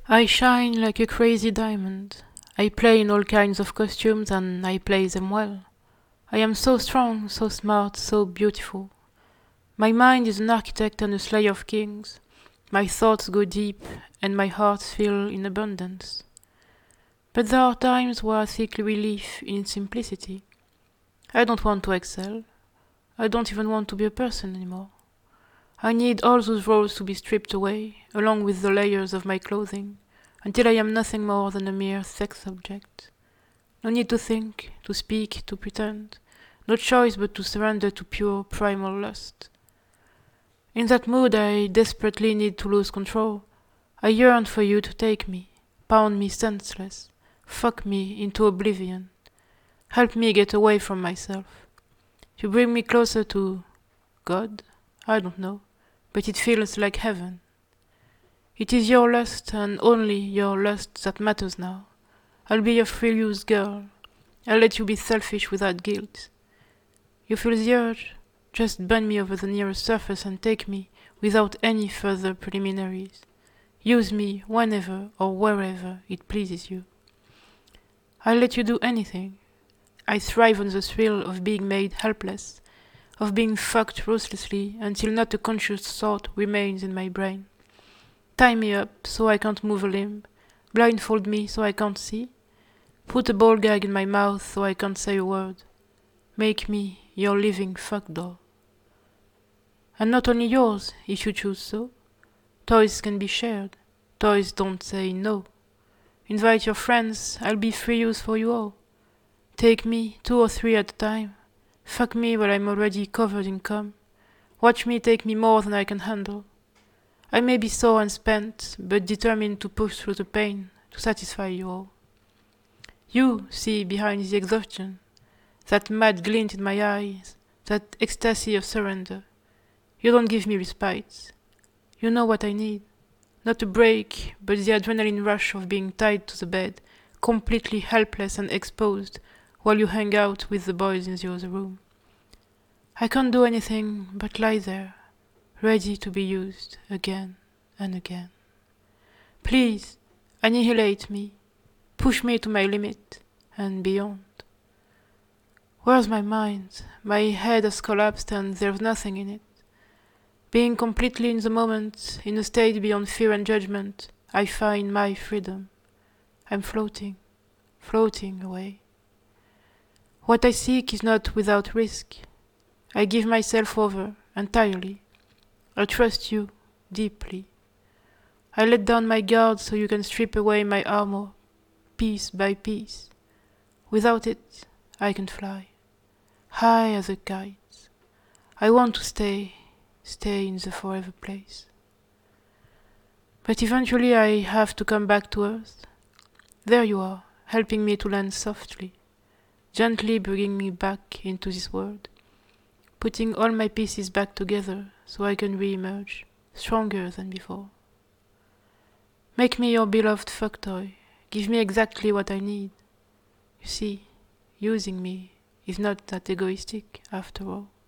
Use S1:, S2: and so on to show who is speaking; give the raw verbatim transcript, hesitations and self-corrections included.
S1: I shine like a crazy diamond. I play in all kinds of costumes and I play them well. I am so strong, so smart, so beautiful. My mind is an architect and a slayer of kings. My thoughts go deep and my heart fills in abundance. But there are times where I seek relief in simplicity. I don't want to excel. I don't even want to be a person anymore. I need all those roles to be stripped away, along with the layers of my clothing, until I am nothing more than a mere sex object. No need to think, to speak, to pretend. No choice but to surrender to pure primal lust. In that mood I desperately need to lose control. I yearn for you to take me, pound me senseless, fuck me into oblivion. Help me get away from myself. You bring me closer to God? I don't know, but it feels like heaven. It is your lust and only your lust that matters now. I'll be your free-used girl. I'll let you be selfish without guilt. You feel the urge? Just bend me over the nearest surface and take me without any further preliminaries. Use me whenever or wherever it pleases you. I'll let you do anything. I thrive on the thrill of being made helpless, of being fucked ruthlessly until not a conscious thought remains in my brain. Tie me up so I can't move a limb, blindfold me so I can't see, put a ball gag in my mouth so I can't say a word. Make me your living fuck doll. And not only yours, if you choose so. Toys can be shared. Toys don't say no. Invite your friends, I'll be free use for you all. Take me, two or three at a time. Fuck me while I'm already covered in cum. Watch me take me more than I can handle. I may be sore and spent, but determined to push through the pain, to satisfy you all. You see behind the exhaustion, that mad glint in my eyes, that ecstasy of surrender. You don't give me respite. You know what I need. Not a break, but the adrenaline rush of being tied to the bed, completely helpless and exposed, while you hang out with the boys in the other room. I can't do anything but lie there, ready to be used again and again. Please, annihilate me, push me to my limit and beyond. Where's my mind? My head has collapsed and there's nothing in it. Being completely in the moment, in a state beyond fear and judgment, I find my freedom. I'm floating, floating away. What I seek is not without risk. I give myself over entirely. I trust you deeply. I let down my guard so you can strip away my armor, piece by piece. Without it, I can fly, high as a kite. I want to stay, stay in the forever place. But eventually I have to come back to earth. There you are, helping me to land softly, gently bringing me back into this world, putting all my pieces back together so I can re-emerge, stronger than before. Make me your beloved fuck toy. Give me exactly what I need. You see, using me is not that egoistic after all.